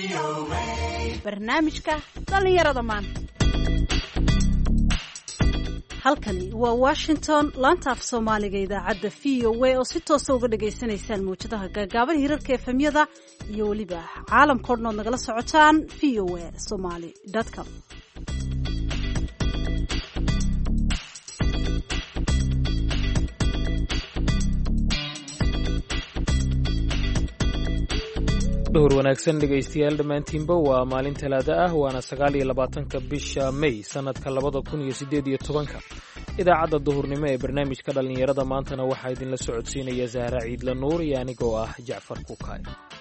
barnaamijka dhalinyarada maanta. halkani waa Washington, laanta af Soomaaliga idaacadda VOA oo si toos ah uga dhageysanaysaan muujadaha gaagaaban hirarka efemyada iyo waliba caalamka oo dhan nagala socotaan voasomali.com. dhowr wanaagsan dhegaystayaal dhammaantiinba waa maalin talaada ah waana 29 bisha May sanadka 2018 idaacadda duhurnimo ee barnaamijka dhalinyarada maantana waxaa idinla socodsiinaya Zahra Ciidla Nuur iyo anigoo ah Jacfar Kukaay.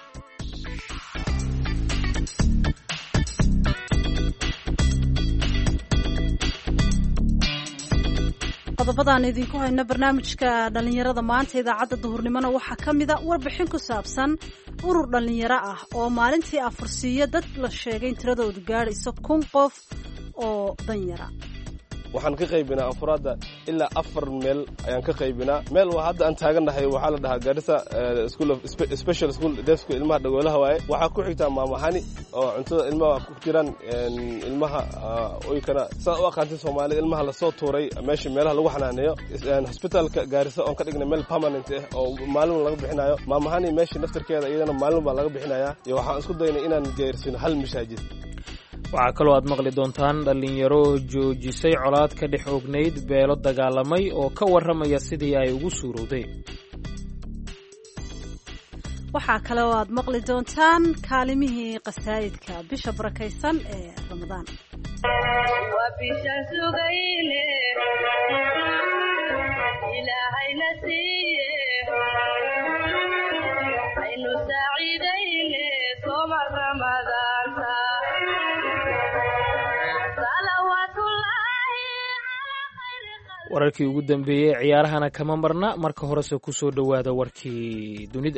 qodobadaan idinku hayna barnaamijka dhalinyarada maanta idaacadda duhurnimona waxaa ka mid ah warbixin ku saabsan urur dhalinyaro ah oo maalintii afursiiya dad la sheegay in tiradoodu gaadhayso 1,000 qof oo danyara. waxaan ka qaybinaa afraada ilaa 4 meel ayaan ka qaybinaa. meel waa hadda aan taagannahay waxaa la dhahaa Garissa School of Special School Desk ilmaha dhagoolaha waaye. waxaa ku xigtaa maamahani oo cuntada ilmaha ku jiraan ilmaha oo kana saa u aqaantay Soomaali ilmaha la soo tuuray meesha meelaha lagu xanaaneeyo hospitalka Garissa oo ka dhignay meel permanent ah oo maalin laga bixinayo. maamahani meesha naftirkeeda iyadana maalin baa laga bixinayaa iyo waxaan isku daynay inaan gaarsiino hal masaajid. waxaa kaloo aad maqli doontaan dhalinyaro joojisay colaad ka dhex ognayd beelo dagaalamay oo ka warramaya sidii ay ugu suurowday. waxaa kaloo aad maqli doontaan kaalimihii qasaa'idka bisha barakaysan ee Ramadaan. wararkii ugu dambeeyay ciyaarahana kama marna marka horese ku soo dhawaada warkii dunida.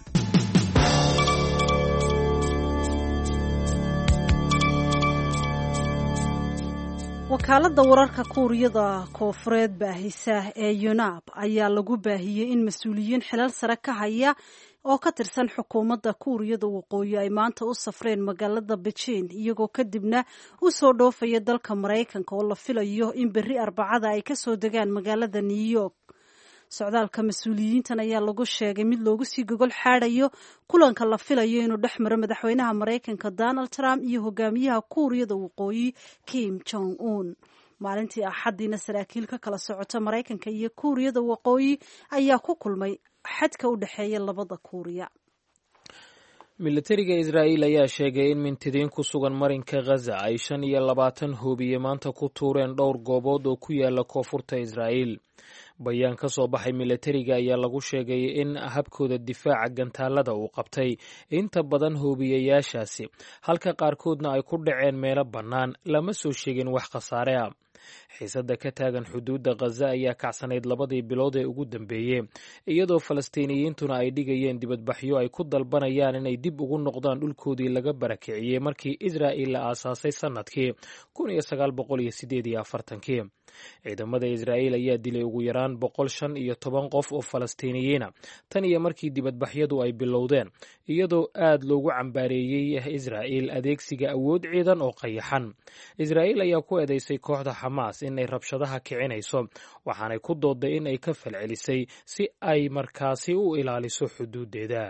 wakaaladda wararka kuuriyada koonfureed baahisa ee UNAP ayaa lagu baahiyey in mas-uuliyiin xilal sare ka haya oo ka tirsan xukuumadda kuuriyada waqooyi ay maanta u safreen magaalada Beijing iyagoo kadibna u soo dhoofaya dalka Mareykanka oo la filayo in berri Arbacada ay ka soo degaan magaalada New York. socdaalka mas-uuliyiintan ayaa lagu sheegay mid loogu sii gogol xaadhayo kulanka la filayo inuu dhex maro madaxweynaha Mareykanka Donald Trump iyo hogaamiyaha kuuriyada waqooyi Kim Jong-un. maalintii Axadiina saraakiil ka kala socota Mareykanka iyo kuuriyada waqooyi ayaa ku kulmay xadka u dhaxeeya labada Kuuriya. militariga Israa'iil ayaa sheegay in mintidiin ku sugan marinka Gaza ay 25 hoobiye maanta ku tuureen dhowr goobood oo ku yaala koonfurta Israa'iil. bayaan ka soo baxay militariga ayaa lagu sheegay in habkooda difaaca gantaalada uu qabtay inta badan hoobiyeyaashaasi halka qaarkoodna ay ku dhaceen meelo bannaan lama soo sheegin wax khasaare ah. xiisadda ka taagan xuduudda Gaza ayaa kacsanayd 2 bilood ee ugu dambeeyey iyadoo Falastiiniyiintuna ay dhigayeen dibadbaxyo ay ku dalbanayaan inay dib ugu noqdaan dhulkoodii laga barakiciyey markii Israa'iil la aasaasay sanadkii 1948. ciidamada Israa'iil ayaa dilay ugu yaraan 115 qof oo Falastiiniyiina tan iyo markii dibadbaxyadu ay bilowdeen iyadoo aad loogu cambaareeyey Israa'iil adeegsiga awood ciidan oo qayaxan. Israa'iil ayaa ku eedeysay kooxda Xamaas inay rabshadaha kicinayso waxaanay ku dooday in ay ka falcelisay si ay markaasi u ilaaliso xuduudeeda.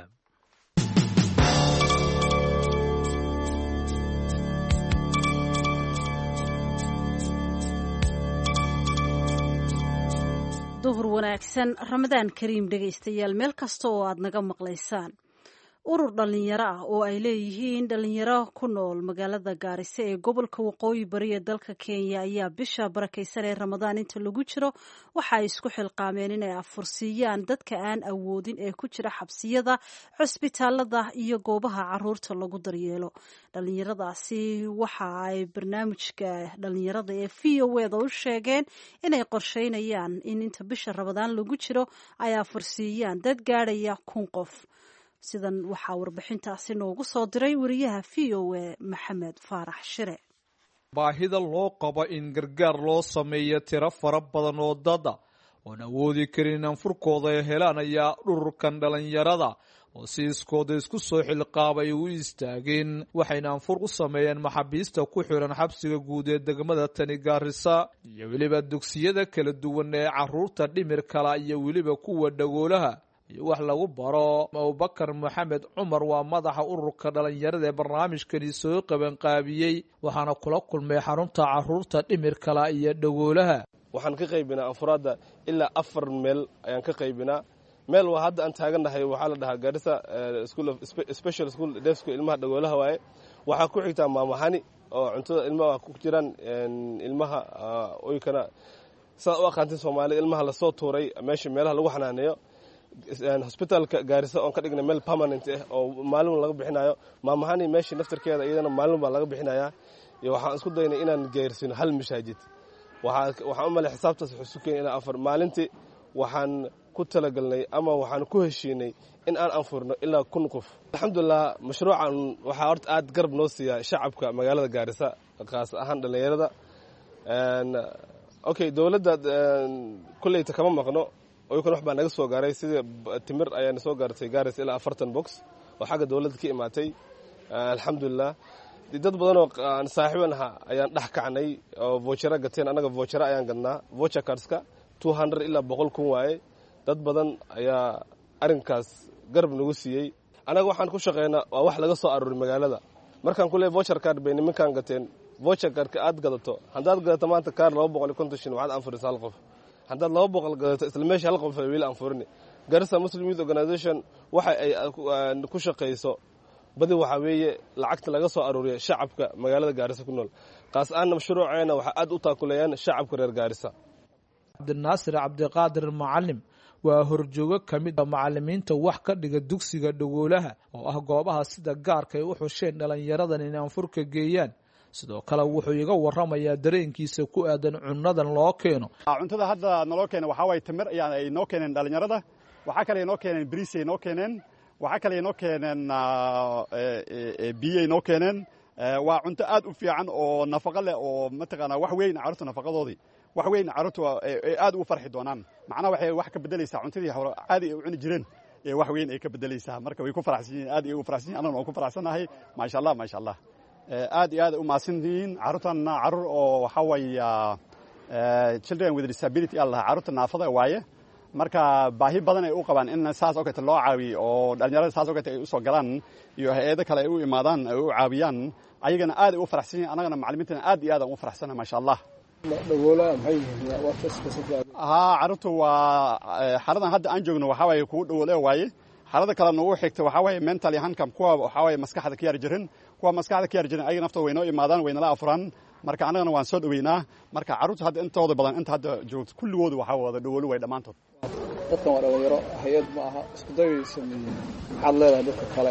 duhur wanaagsan Ramadaan Kariim dhagaystayaal meel kasta oo aad naga maqlaysaan. urur dhalinyaro ah oo ay leeyihiin dhalinyaro ku nool magaalada Garissa ee gobolka waqooyi bari ee dalka Kenya ayaa bisha barakaysan ee Ramadaan inta lagu jiro waxa ay isku xilqaameen inay afursiiyaan dadka aan awoodin ee ku jira xabsiyada, cusbitaalada iyo goobaha caruurta lagu daryeelo. dhalinyaradaasi waxa ay barnaamijka dhalinyarada ee VOA-da u sheegeen inay qorsheynayaan in inta bisha Ramadaan lagu jiro ay afursiiyaan dad gaadhaya 1,000 qof. sidan waxaa warbixintaasi noogu soo diray wariyaha VOA Maxamed Faarax Shire. baahida loo qabo in gargaar loo sameeyo tiro fara badan oo dad oon awoodi karin in anfurkooda ay helaan ayaa dhururkan dhalinyarada oo si iskooda isku soo xilqaabay u istaageen waxayna anfur u sameeyeen maxaabiista ku xiran xabsiga guud ee degmada tani Gaarisa iyo weliba dugsiyada kala duwan ee carruurta dhimirkala iyo weliba kuwa dhagoolaha iyo wax lagu baro. Abubakar Maxamed Cumar waa madaxa ururka dhalinyarada ee barnaamijkani soo qabanqaabiyey waxaana kula kulmay xarunta carruurta dhimirkala iyo dhagoolaha. waxaan ka qaybinaa anfuraadda ilaa 4 meel ayaan ka qaybinaa. meel waa hadda aan taagannahay waxaa la dhahaa Garissa School of Special School Deaf School ilmaha dhagoolaha waaye. waxaa ku xigtaa maamahani oo cuntada ilmaha ku jiraan ilmaha oykana saa u aqaantin Soomaaliya ilmaha la soo tuuray meesha meelaha lagu xanaaneeyo hospitalka Garissa oo ka dhignay meel permanent ah oo maalin laga bixinayo. maamahani meesha naftarkeeda iyadana maalin baa laga bixinayaa. iyo waxaan isku daynay inaan geersino hal masaajid. waxaan u malay xisaabtaas xusukeen ilaa 4 maalintii waxaan ku talagalnay ama waxaan ku heshiinay in aan anfurno ilaa 1,000 qof. alxamdulillah mashruucan waxaa horta aad garab noo siiya shacabka magaalada Garissa qaas ahaan dhalinyarada. okay dawladda kuleyta kama maqno oo wax baa naga soo gaaray sida timir ayaan soo gaartay Garissa ilaa 40 box oo xagga dawladda ka imaatay. alxamdulillah dad badan oo aan saaxiibanaha ayaan dhax kacnay oo voucher gateen anaga voucher ayaan gadnaa voucher cardska 200 ilaa 100 kun waaye. dad badan ayaa arinkaas garab nagu siiyey. anaga waxaan ku shaqeynaa waa wax laga soo aruuray magaalada. markaan ku leeyahay voucher card bay nimankan gateen voucher cardka aad gadato haddaad gadato maanta kaar 250 shin waxaad anfurisaa hal qof. haddaad 200 gadato isla meesha hal qof wiil anfurini. Garissa Muslim Youth Organization waxa ay ku shaqeyso badi waxa weeye lacagta laga soo aruuriyo shacabka magaalada Garissa ku nool. qaas aan mashruuceena waxa aad u taakulayaan shacabka reer Garissa. Abdinaasir Cabdiqaadir Macallim waa horjoogo ka mid ah macallimiinta wax ka dhiga dugsiga dhagoolaha oo ah goobaha sida gaarka ay u xusheen dhalinyaradan in anfurka geeyaan. sidoo kale wuxuu iga waramayaa dareenkiisa ku aadan cunadan loo keeno. cuntada hadda naloo keeno waxa way tamir ay noo keeneen dhalinyarada. waxa kale ay noo keeneen bariis ay noo keeneen. waxa kale ay noo keeneen biyo ay noo keeneen. waa cunto aad u fiican oo nafaqo leh oo mataqaana wax weyn carruurta nafaqadoodii wax weyn carruurtu aad ugu farxi doonaan. macnaha waxay wax ka bedelaysaa cuntadii hore caadi ay u cuni jireen ee wax weyn ay ka bedelaysaa. marka way ku faraxsan yihiin aad ay ugu faraxsan yihiin anaguna waan ku faraxsanahay maasha Allah maasha Allah. aad iyo aad u maasantiin carruurtana carruur oo waxa weeya children with disability Allah carruurta naafada waaye. marka baahi badan ay u qabaan in saas oo kale loo caawiyo oo dhalinyarada saas oo kale ay u soo galaan iyo hay'ado kale ay u imaadaan ay u caawiyaan ayagana aad ay u faraxsan yihiin anagana macallimiintana aad iyo aad aan u faraxsanahay maasha Allah. dhagoolaha maxay yihiin waa tasbasada carruurtu waa xaradan hadda aan joogno waxa way ku dhagoole waaye. xarada kale nagu xigta waxa way mentally handicap kuwa waxa way maskaxda ka yar jirin kuwa maskaxda ka yar jirin ayaga naftooda way noo imaadaan way nala afuraan. marka anagana waan soo dhaweynaa. marka carruurta hadda intooda badan inta hadda joogto kulligoodu waxa wada dhagoolo way dhammaantood. dadkan waa dhalinyaro hay'ad ma aha isku dayaysa maxaad leedahay dadka kale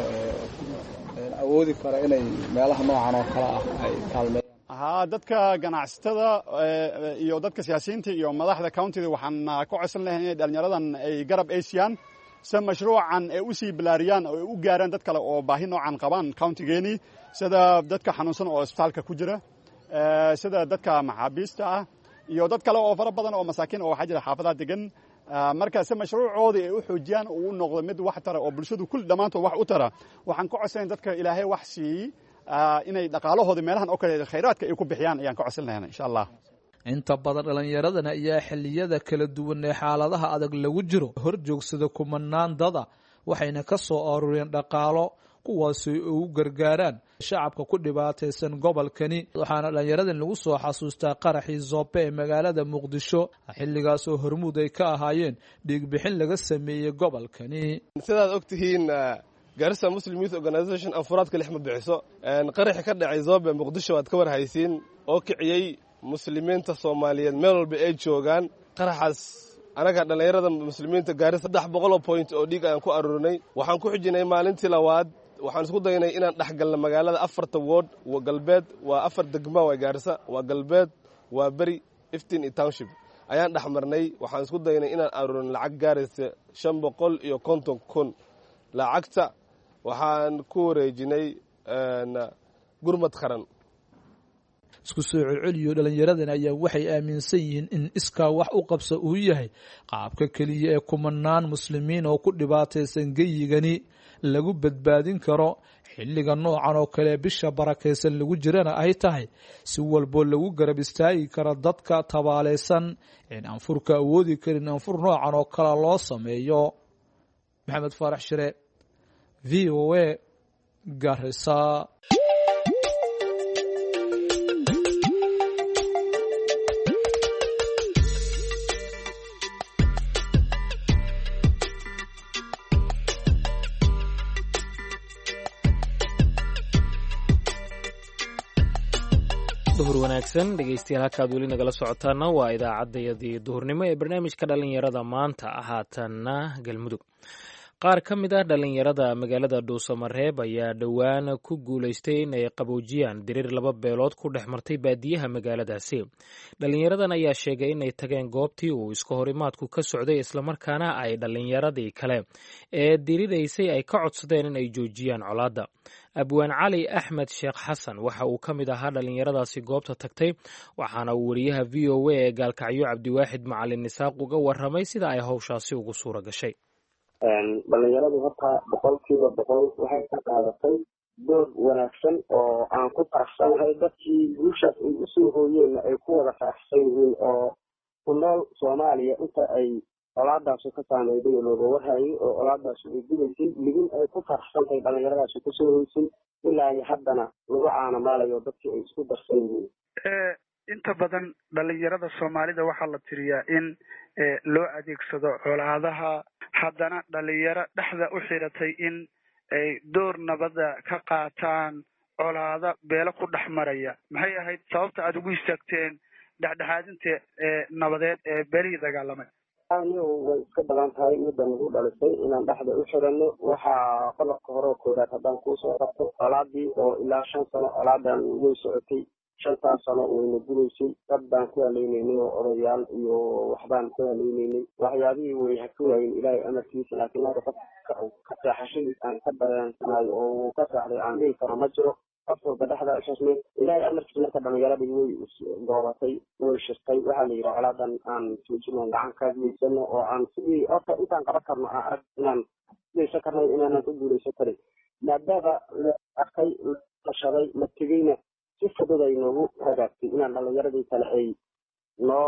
ee awoodi kara inay meelaha noocan oo kale ah ay kaalmeeyaan. dadka ganacsatada iyo dadka siyaasiyiinta iyo madaxda countiga waxaan ku codsan lahayn inay dhalinyaradan ay garab eesiyaan si mashruucan ay u sii bilaariyaan oo ay u gaaraan dad kale oo baahi noocan qabaan countigeeni sida dadka xanuunsan oo isbitaalka ku jira sida dadka maxaabiista ah iyo dad kale oo fara badan oo masaakiin oo waxa jira xaafadaha degan. marka si mashruucoodii ay u xoojiyaan uu noqdo mid wax tara oo bulshadu kulli dhammaantood wax u tara waxaan ku codsanayn dadka ilaahay wax siiyey inay dhaqaalahooda meelahan oo kale khayraadka ay ku bixiyaan ayaan ka codsan lahayn insha Allah. inta badan dhalinyaradan ayaa xilliyada kala duwan ee xaaladaha adag lagu jiro horjoogsada kumanaan dada waxayna ka soo aruuriyeen dhaqaalo kuwaasi ugu gargaaraan shacabka ku dhibaataysan gobolkani. waxaana dhalinyaradan lagu soo xasuustaa qaraxii Zobe ee magaalada Muqdisho xilligaas oo hormuud ay ka ahaayeen dhiigbixin laga sameeyey gobolkani. sidaad ogtihiin Garissa Muslim Youth Organization anfuraadka lix ma bixiso. qaraxi ka dhacay Zobe Muqdisho waad ka war haysiin oo kiciyay muslimiinta Soomaaliyeed meel walba ay joogaan. qaraxaas anaga dhalinyarada muslimiinta Garissa 300 point oo dhiig ayaan ku aruurinay. waxaan ku xijinay maalintii labaad waxaan isku daynay inaan dhaxgalno magaalada 4 ward waa galbeed waa 4 degmo waa Garissa waa galbeed waa bari Iftiin iyo Township ayaan dhaxmarnay. waxaan isku daynay inaan aruurin lacag gaaraysa 550 kun. lacagta waxaan ku wareejinay gurmad qaran. isku soo celceliyo dhalinyaradan ayaa waxay aaminsan yihiin in iskaa wax u qabso uu yahay qaabka keliya ee kumanaan muslimiin oo ku dhibaataysan geyigani lagu badbaadin karo xilliga noocan oo kale bisha barakaysan lagu jirana ay tahay si walboo lagu garab istaagi karo dadka tabaaleysan in anfurka awoodi karin anfur noocan oo kale loo sameeyo. maxamed faarax shire, v o a, Garissa. duhur wanaagsan dhegeystayaal halkaad weli nagala socotaana waa idaacaddayadii duhurnimo ee barnaamijka dhallinyarada maanta ahaatanna galmudug. qaar ka mid ah dhallinyarada magaalada dhuusamareeb ayaa dhowaan ku guulaystay in ay qaboojiyaan diriir 2 beelood ku dhex martay baadiyaha magaaladaasi. dhallinyaradan ayaa sheegay inay tageen goobtii uu iska horimaadku ka socday islamarkaana ay dhallinyaradii kale ee diriraysay ay ka codsadeen in ay joojiyaan colaadda. abwaan cali axmed sheekh xasan waxa uu ka mid ahaa dhallinyaradaasi goobta tagtay, waxaana uu wariyaha v o a ee gaalkacyo cabdiwaaxid macalin isaaq uga warramay sida ay howshaasi ugu suura gashay. dhalinyaradu horta 100% waxay ka qaadatay door wanaagsan oo aan ku faraxsanahay. dadkii guushaas ay usoo hooyeen ay ku wada faraxsan yihiin oo ku nool Soomaaliya inta ay colaadaasi ka saameeyay looga warhayay oo colaadaasi ay gudaysay ligin ay ku faraxsantahay dhalinyaradaasi ku soo hoysay ilaa haddana lagu caanamaalayo dadkii ay isku darsan yihiin. inta badan dhalinyarada Soomaalida waxaa la tiriyaa in loo adeegsado colaadaha, haddana dhalinyaro dhexda u xiratay in ay door nabada ka qaataan colaada beelo ku dhex maraya. maxay ahayd sababta aad ugu istaagteen dhexdhexaadinta nabadeed ee beelihii dagaalamay? way iska badan tahay midda nagu dhalisay inaan dhexda u xiranno. waxaa qodobka hore koodaad haddaan kuusoo qabto colaadii oo ilaa 5 sano colaadan way socotay. 5 sano wayna gudaysay. dad baan ku haleynaynay oo odayaal iyo waxbaan ku haleynaynay. waxyaabihii way hakuwaayeen ilaahay amarkiisa, laakiin hadda ka seexashadii aan ka dareensanay oo ka saxday aan dhihi karo ma jiro. qofka dhexda ishasmay ilaahay amarkiisa marka dhalinyaradii way goobatay, way shirtay. waxaa la yidhi colaadan aan joojino gacan ka geysano oo aan sidii horta intaan qaban karno aan arag inaan geysan karnay inaanan ku guulaysan karin. maadaama la arkay tashaday la tegeyna si fudud ay noogu hagaagtay inaan dhalinyaradii kale ay noo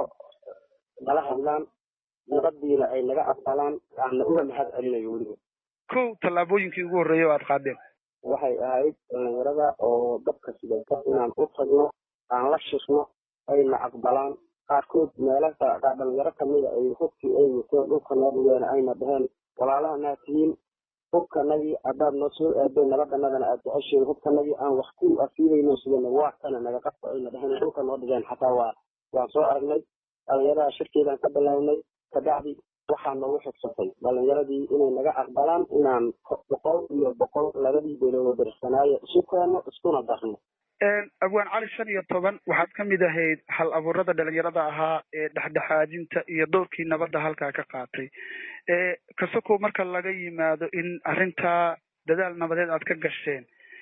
nala hadlaan, nabadiina ay naga aqbalaan, aan uga mahad celinayo weliba. kow tallaabooyinkii ugu horreeyay oo aad qaadeen waxay ahayd dhalinyarada oo dadka sidayka inaan u tagno, aan la shirno, ayna aqbalaan. qaarkood meelaha dhalinyaro kamida ay hubkii ay wateen dhulka noo dhigeen ayna dhaheen walaalaha naa tihiin hubkanagii haddaad noo soo aadeen nabadanadana aad jeceshiin hubkanagii aan wax ku afiidayno sidana waa kana naga qabto ayna dhaheen dhulka noo dhigeen. xataa waan soo aragnay dhalinyarada shirkeedaan ka bilownay. kabacdi waxaa noogu xigsatay dhalinyaradii inay naga aqbalaan inaan 100% labadii beelood darsanaayo isu keeno iskuna darno. abwaan cali 15 waxaad ka mid ahayd hal abuurada dhalinyarada ahaa ee dhexdhexaadinta iyo doorkii nabadda halkaa ka qaatay. kasoko marka laga yimaado in arrintaa dadaal nabadeed aad ka gasheen,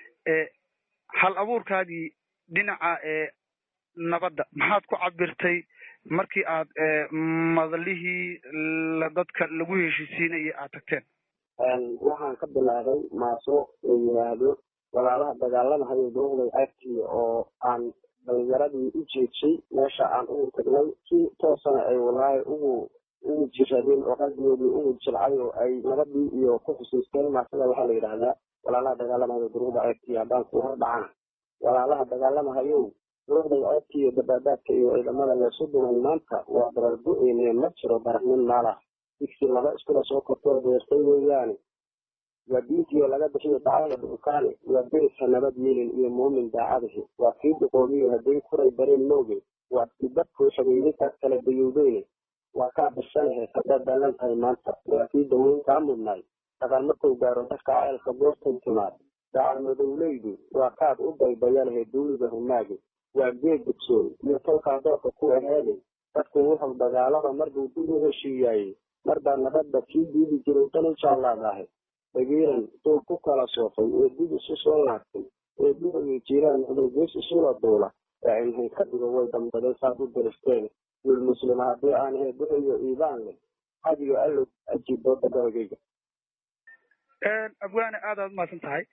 hal abuurkaagii dhinaca nabadda maxaad ku cabirtay markii aad madalihii dadka lagu heshiisiinayay aad tagteen? waxaan ka bilaabay maaso la yidhaahdo walaalaha dagaalamahayo dowlad agtii oo aan dhalinyaradii u jeedshay meesha aan ugu tagnay si toosana ay walaahi ugu jiradeen oo qalbigoodii ugu jilcay oo ay nabadii iyo ku xusuusteen. maasada waxaa la yidhaahdaa walaalaha dagaalamahayo dowlada agtii haddaan ku hordhacana walaalaha dagaalamahayo dowlada agtii iyo dabaadaadka iyo ciidamada leesu duwan maanta waa dabargo-eene ma jiro baraxnin maalaha digsi laba iskula soo kortoo beertay weeyaane waa diintiio laga bixiyo dacada dhulkaane waa beriska nabad yeelin iyo muumin daacadahi waa kii duqoobiyo hadday kuray dareen mooge waa kii dadkuu xageydinkaas kala dayowdeyne waa kaa birsanahe haddaad daalan tahay maanta waa kii daweyn kaa mudnaay dhaqan markuu gaaro dadka ceelka goortay timaad dacal madowleydu waa kaad u daybayalahe duuliga humaage waa geed dugsoon iyo tolkaa doorka ku aheeday dadku wuxuu dagaalada marbuu dib u heshiiyaayey marbaa nabadda kii diidi jiray tan u jaallaadahay dagiiran duu ku kala soofay ee dib isu soo laagtay ee duuyo jiiraan noqday gees isula duula ee ilhay ka dhigo way dambaday saad u daristeen wiil muslima haddii aan ahay duxiyo iibaan leh hadiyo allo ajiibooda dalgayga. abwaane aadaad umahadsan tahay.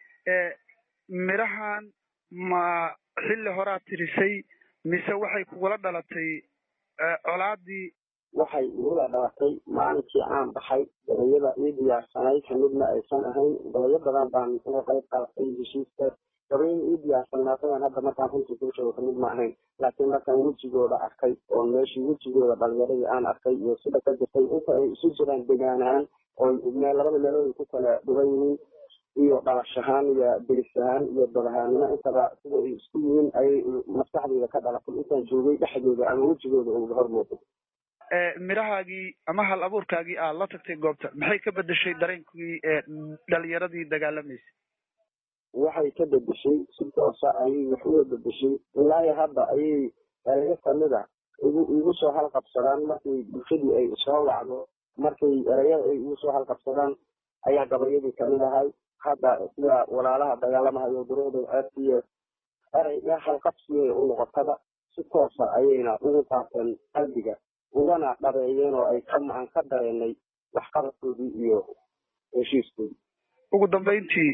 Mirahan ma xilli horaad tirisay mise waxay kugula dhalatay colaadii? waxay igula dhalatay maalinkii aan baxay gabayada ii diyaarsanayd kamidna aysan ahayn gabayo badan baan uga qayb qaatay heshiiska gabayada ii diyaarsanaatadan hadda markaan runtii kuu sheego kamid ma ahayn laakiin markaan wejigooda arkay oo meeshii wejigooda dhalinyaradii aan arkay iyo sida ka jirtay inta ay isu jiraan degaanahaan oo labada meelood ku kala dhugan yihiin iyo dhalashahaan iyo derisahaan iyo dadahaanimo intaba sida ay isku yihiin ayay maskaxdayda ka dhalatay intaan joogay dhexdooda ama wejigooda uga hormooday. mirahaagii ama hal abuurkaagii aad la tagtay goobta maxay ka bedeshay dareenkii dhalinyaradii dagaalamaysay? waxay ka bedeshay si toosa ayay wax uga bedeshay ilaa hadda ayay erayo kamida igu soo halqabsadaan markay bulshadii ay soo wacdo markay erayada ay igu soo halqabsadaan ayaa gabayadii kamid ahay hadda sida walaalaha dagaalamahayo duruuday ceebtiiyo erayga halqabsiga u noqotada si toosa ayayna ugu qaateen qalbiga ugana dhabeeyeen oo ay aan ka dareenay waxqabadkoodii iyo heshiiskoodii. ugu dambeyntii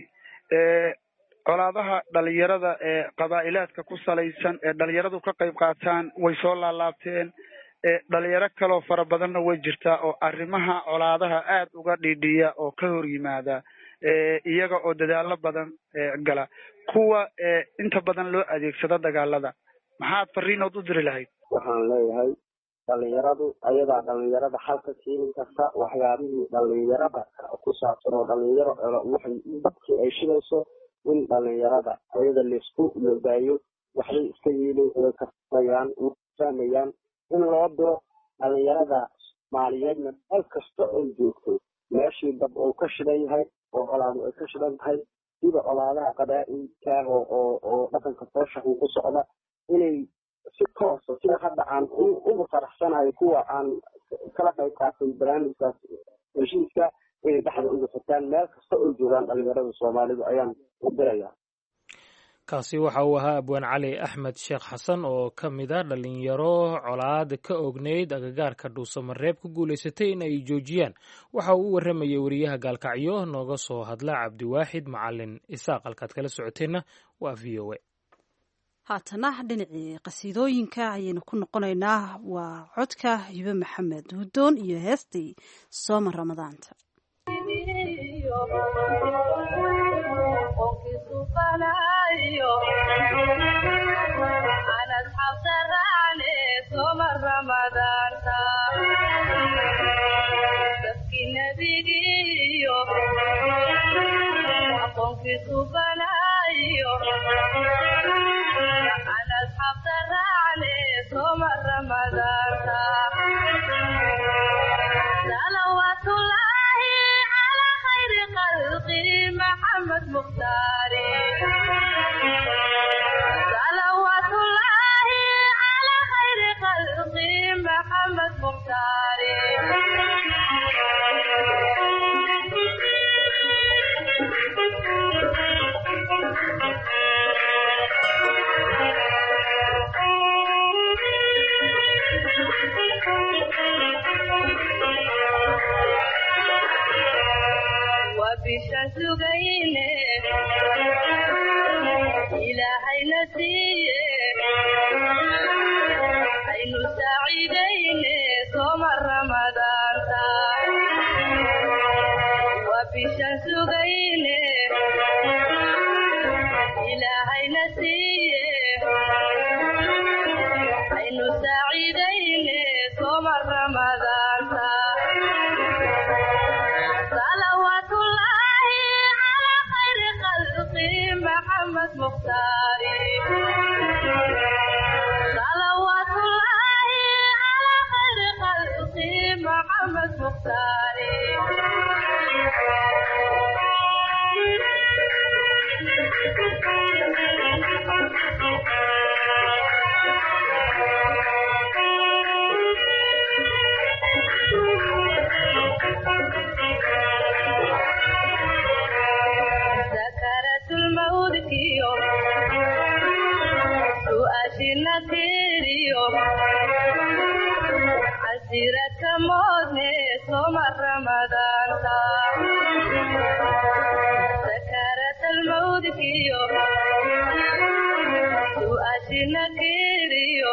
colaadaha dhalinyarada ee qabaa'ilaadka ku salaysan ee dhalinyaradu ka qayb qaataan way soo laalaabteen. dhalinyaro kaloo fara badanna way jirtaa oo arrimaha colaadaha aad uga dhiidhiya oo ka hor yimaada iyaga oo dadaalo badan gala kuwa inta badan loo adeegsado dagaalada. maxaad fariinood u diri lahayd? waxaan leeyahay dhalinyaradu ayadaa dhalinyarada xalka keeni karta waxyaabihii dhalinyarada ku saabsan oo dhalinyaro waxay dadkii ay shidayso in dhalinyarada ayada laisku logaayo waxbay iska yeelin way kasayaan fahmayaan in loo diro dhalinyarada Soomaaliyeedna meel kasta oo joogto meeshii dab oo ka shidan yahay oo colaadu ay ka shidan tahay sida colaadaha qabaa'ilka oo dhaqanka foosha ku socda inay si toosa sida hadda aan ugu faraxsanahay kuwa aan kala qayb qaatay barnaamijkaas heshiiska inay dhexda uga fataan meel kasta oo joogaan dhalinyarada Soomaalidu ayaan u dirayaa. kaasi waxa uu ahaa abwaan cali axmed sheekh xasan oo ka mid ah dhalinyaro colaad ka ogneyd agagaarka dhuusamareeb ku guulaysatay in ay joojiyaan. waxa uu u warramayay wariyaha gaalkacyo nooga soo hadla cabdiwaaxid macalin isaaq. halkaad kala socoteenna waa v o a. haatana dhinacii qasiidooyinka ayaynu ku noqonaynaa. waa codka hibe maxamed hudoon iyo heestii sooma ramadaanta. محمد مختاري صلوات الله على خير خلقي محمد مختاري وبشمس غينه إلهي نسيه عين سعيدين صوم رمضان وبشمس غينه إلهي نسيه عين سعيدين صوم رمضان صلوات الله على خير خلقي محمد مختاري صلوات الله على خير خلقي محمد مختاري ذكرت الموت كيو سؤاشي نتيريو عسيرة moodne soma ramadaanta sakarat almawdkiyo su'aashina kiriyo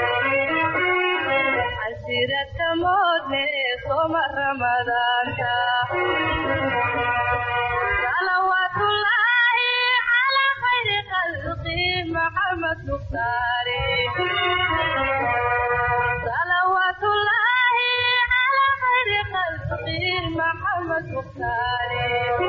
xasirata moodne soma ramadaanta salawaatullaahi calaa khayri khalqi maxamed mukhtaari salawaatullaahi calaa khayri khalqi maxamed mukhtaari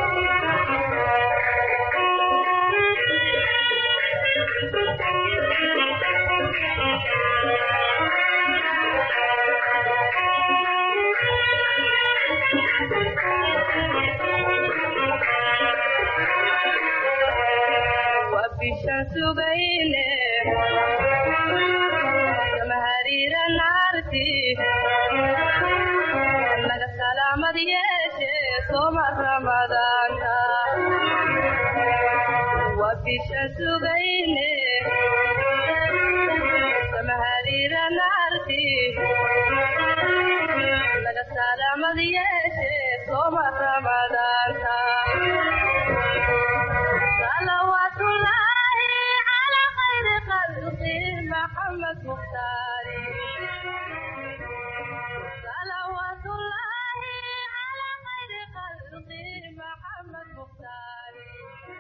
bishan sugayne kama hariira naarti naga salaamad yeeshe soma ramadaanta wa bishan sugayne kama hariira naarti naga salaamad yeeshe soma ramadaanta محمد مختاري صلوات الله على خير خلقه محمد مختاري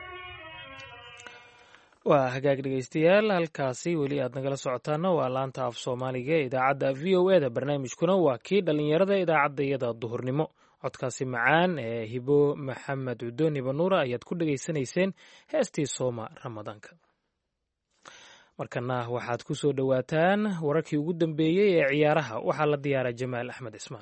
waa hagaag dhegaystayaal halkaasi weli aad nagala socotaana waa laanta af soomaaliga ee idaacadda v o e da barnaamijkuna waa kii dhallinyarada idaacadda iyada duhurnimo codkaasi macaan ee hibo maxamed cudoon ibanuura ayaad ku dhegaysanayseen heestii sooma ramadaanka markana waxaad ku soo dhowaataan wararkii ugu dambeeyey ee ciyaaraha waxaa la diyaaray jamaal axmed cismaan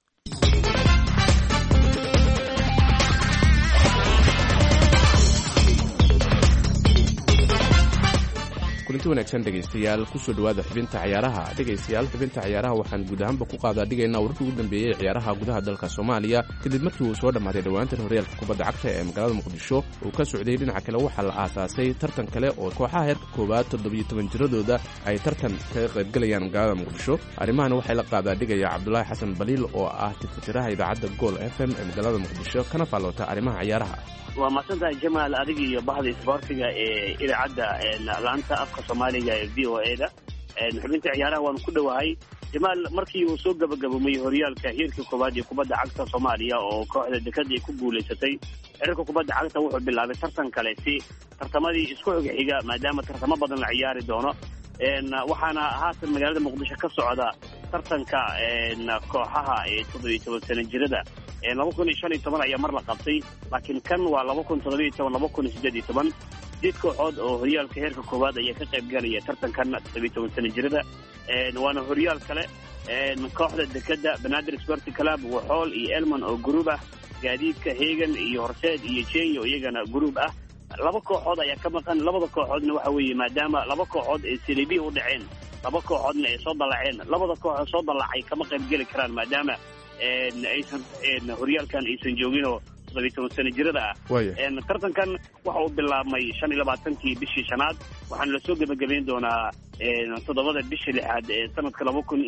kulanti wanaagsan dhegaystayaal kusoo dhawaada xubinta ciyaaraha dhegaystayaal xubinta ciyaaraha waxaan guud ahaanba ku qaadaa dhigaynaa wararkii ugu dambeeyey ee ciyaaraha gudaha dalka Soomaaliya kadib markii uu soo dhamaaday dhawaantan horyaalka kubadda cagta ee magaalada Muqdisho uu ka socday dhinaca kale waxaa la aasaasay tartan kale oo kooxaha heerka koowaad 17 jiradooda ay tartan kaga qayb galayaan magaalada Muqdisho arrimahan waxay la qaadaa dhigaya Cabdullaahi Xasan Baliil oo ah tiftiiraha idaacadda Gool FM ee magaalada Muqdisho kana faaloota arrimaha ciyaaraha waa maasanta Jamaal adiga iyo bahda isboortiga ee idaacadda laanta afka Soomaaliga ee VOA-da xubinta ciyaaraha waan ku dhawahay Jamaal markii uu soo gabagabomay horyaalka heerka koowaad ee kubadda cagta Soomaaliya oo kooxda dekada ay ku guuleysatay heerka kubadda cagta wuxuu bilaabay tartan kale si tartamadii isku xiga maadaama tartamo badan la ciyaari doono waxaana haatan magaalada Muqdisho ka socda tartanka kooxaha ee 17 sano jirada 2015 ayaa mar la qabtay laakiin kan waa 2017 2018 did kooxood oo horyaalka heerka koowaad ayaa ka qayb galaya tartankan 17 sano jirada waana horyaal kale kooxda dekada Banaadir Sport Club Waxool iyo Elman oo group ah gaadiidka Heegan iyo Horseed iyo Jeenyo iyagana group ah laba kooxood ayaa ka maqan labada kooxoodna waxa weeye maadaama laba kooxood ee Serie u dhaceen laba kooxoodna ay soo dalaceen labada kooxood soo dalacay kama qayb gali karaan maadaama aysan horyaalkan aysan joogin oo 17 sano jirada ah tartankan waxa uu bilaabmay 25kii bishii shanaad waxaana la soo gabagabeyn doonaa 7da bishii lixaad ee sanadka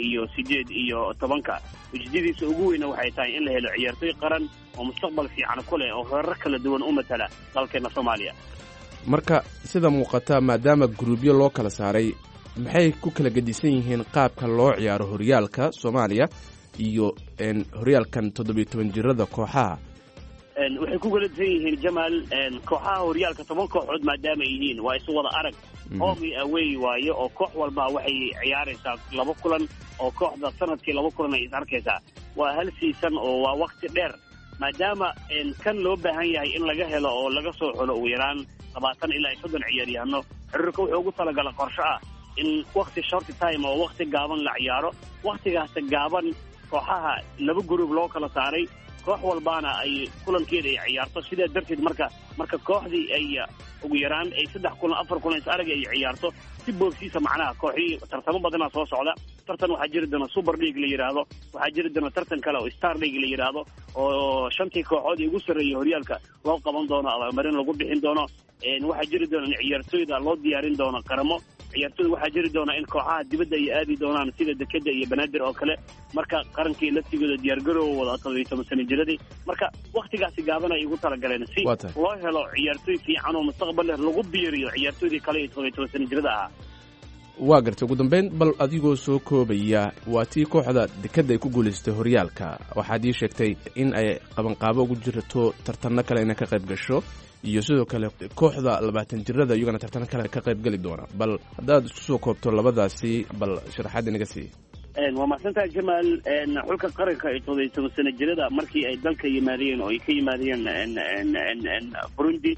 2018 ujeedadiisa ugu weyn waxay tahay in la helo ciyaartoy qaran oo mustaqbal fiican ku leh oo heerar kala duwan u matala dalkeena Soomaaliya marka sida muuqata maadaama gruubyo loo kala saaray maxay ku kala gedisan yihiin qaabka loo ciyaaro horyaalka Soomaaliya iyo horyaalkan 17 jirada kooxaha waxay ku galadan yihiin Jamaal kooxaha horyaalka 10 kooxood maadaama ay yihiin waa isu wada arag home away waayo oo koox walba waxay ciyaaraysaa laba kulan oo kooxda sanadkii laba kulan ay arkaysaa waa hal season oo waa waqti dheer maadaama kan loo baahan yahay in laga helo oo laga soo xulo ugu yaraan 20 ilaa 30 ciyaaryahanno xiriirka wuxuu ugu talagalay qorshe ah in waqti short time oo waqti gaaban la ciyaaro waqtigaas gaaban kooxaha laba group loo kala saaray koox walbaana ay kulankeeda ay ciyaarto sida darteed marka kooxdii ay ugu yaraan ay 3 kulan 4 kulan is arag ay ciyaarto si boobsiisa macnaha kooxii tartamo badan soo socda tartan waxaa jiri doona super league la yidhaahdo, waxaa jiri doona tartan kale oo star league la yidhaahdo oo 5 kooxood ugu sarreeyay horyaalka loo qaban doono abaalmarin lagu bixin doono. waxaa jiri doona in ciyaartooyda loo diyaarin doono qaramo, ciyaartooyda waxaa jiri doona in kooxaha dibadda ay aadi doonaan sida Dekeda iyo Banaadir oo kale, marka qarankii laftigooda diyaargarow wada 17 sano jiradii. marka waqtigaasi gaaban ay ugu talagaleen si loo helo ciyaartooy fiican oo mustaqbal leh lagu biiriyo ciyaartooydii kale ee 17 sano jirada ah. waa gartay. ugu dambeyn bal adigoo soo koobaya, waa tii kooxda Dekeda ay ku guulaystay horyaalka, waxaad ii sheegtay in ay qabanqaabo ugu jirto tartanno kale inay ka qayb gasho, iyo sidoo kale kooxda 20 jirada iyagana tartan kale ka qayb gali doona. bal haddaad isku soo koobto labadaasi, bal sharaxaad inaga sii. waa mahadsantahay Jamaal. xulka qaranka ee 17 sano jirada markii ay dalka yimaadeen oo ay ka yimaadeen Burundi,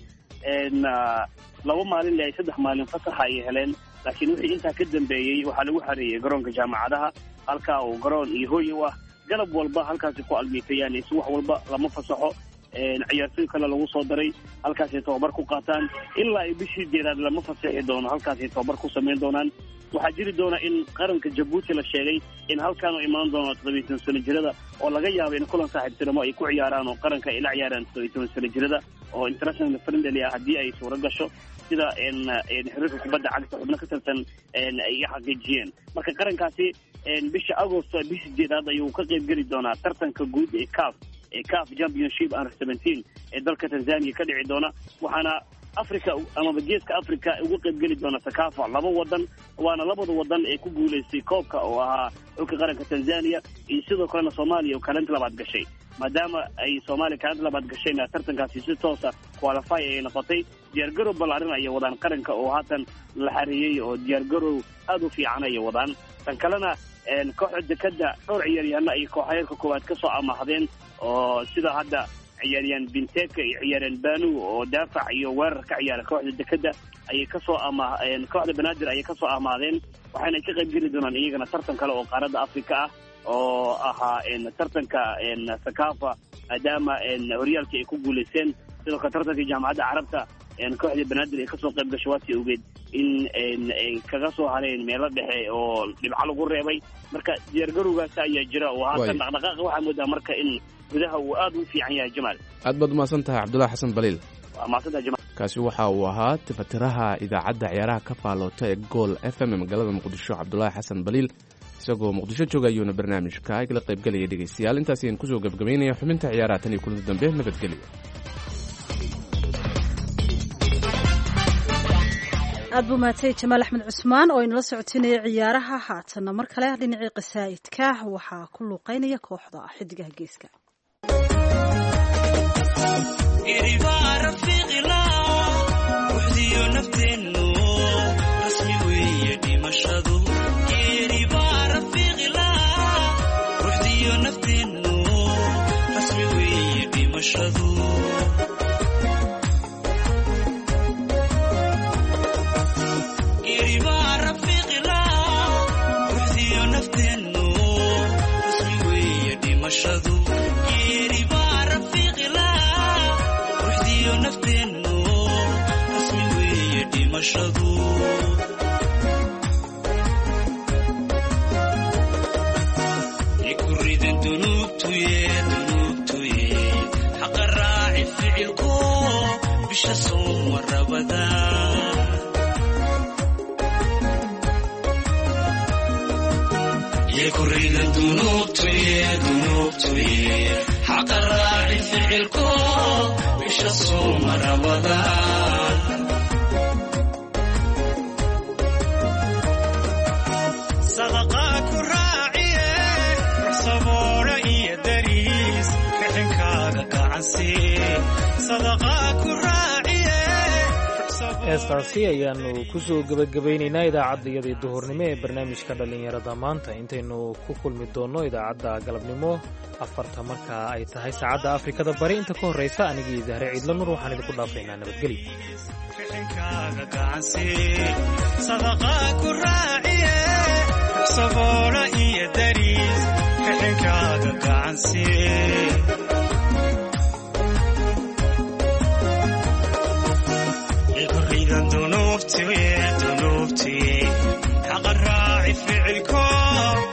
2 maalin ilaa 3 maalin fasax ay heleen, laakiin wixii intaa ka dambeeyey waxaa lagu xareeyay garoonka jaamacadaha, halkaa uu garoon iyo hooy u ah. galab walba halkaasi ku almiitayaan, wax walba lama fasaxo. ciyaartooy kale lagu soo daray, halkaasay tababar ku qaataan ilaa ay bishii jeeraad lama fasaxi doono, halkaasay tababar ku samayn doonaan. waxaa jiri doona in qaranka Jabuuti la sheegay in halkaan uu imaan doono 17 sano jirada, oo laga yaabo in kulan saaxiibtinimo ay ku ciyaaraan oo qaranka ay la ciyaaraan 17 sano jirada oo international friendly ah haddii ay suura gasho, sida xiriirka kubadda cagta xubno ka tirsan ay xaqiijiyeen. marka qarankaasi bisha Agosto bishii jeeraad ayuu ka qayb geli doonaa tartanka guud ee CAF Championship Under 17 ee dalka Tanzania ka dhici doona. waxaana Afrika ama geeska Afrika ugu qayb geli doona Sakafa 2 wadan, waana 2 wadan ee ku guuleystay koobka oo ahaa xulka qaranka Tanzania iyo sidoo kale Soomaaliya oo kaalinta labaad gashay. maadaama ay Soomaaliya kaalinta labaad gashayna tartankaasi si toos ah qualify ay noqotay. diyaargarow ballaaran ay wadaan qaranka oo haatan la xareeyay, oo diyaargarow aad u fiican ay wadaan. tan kalena kooxda Dekeda dhowr ciyaaryahanna ay kooxaha koowaad ka soo amahdeen, oo sida hadda ciyaaryahan Binteka iyo ciyaaryahan Banu oo daafac iyo weerar ka ciyaara kooxda Dekeda ayay ka soo kooxda Banaadir ayay ka soo amaadeen. waxaana ka qayb geli doonaan iyagana tartan kale oo qaaradda Afrika ah oo ahaa tartanka Sakafa, maadaama horyaalkii ay ku guuleysteen. sidoo kale tartanka jaamacadda carabta kooxda Banaadir ay ka soo qayb gashay waati ogeed in ay kaga soo hareen meelo dhexe oo dhibco lagu reebay. marka diyaargarowgaas ayaa jira oo haatan dhaqdhaqaaqa waxaa moodaa marka in gudaha uu aad u fiican yahay. Jamaal, aad baad umahadsan tahay Cabdullaahi Xasan Baliil. waa mahadsantahay Jamaal. kaasi waxa uu ahaa tifatiraha idaacadda ciyaaraha ka faaloota ee Gool FM ee magaalada Muqdisho, Cabdullaahi Xasan Baliil. isagoo Muqdisho jooga ayuuna barnaamijka igala qayb galaya dhegeystayaal. intaas ayaan kusoo gabagabaynaya xubinta ciyaaraha tan iyo kulanti dambe. nabadgelyo. aad buu mahadsan Jamaal Axmed Cusmaan oo inala socotinaya ciyaaraha. haatanna mar kale dhinacii qasaa'idka waxaa ku luuqeynaya kooxda Xidigaha Geeska. heestaasi ayaanu kusoo gabagabaynaynaa idaacaddayadii duhurnimo ee barnaamijka dhallinyarada maanta. intaynu ku kulmi doonno idaacadda galabnimo 4 marka ay tahay saacadda Afrikada Bari. inta ka horreysa anigii Dahre Ciidla Nur waxaan idinku dhaafaynaa nabadgelyo. ذنوبتي حق الراعي فعلكم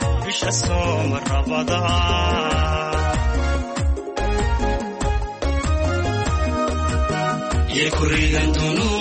يكريدن دونو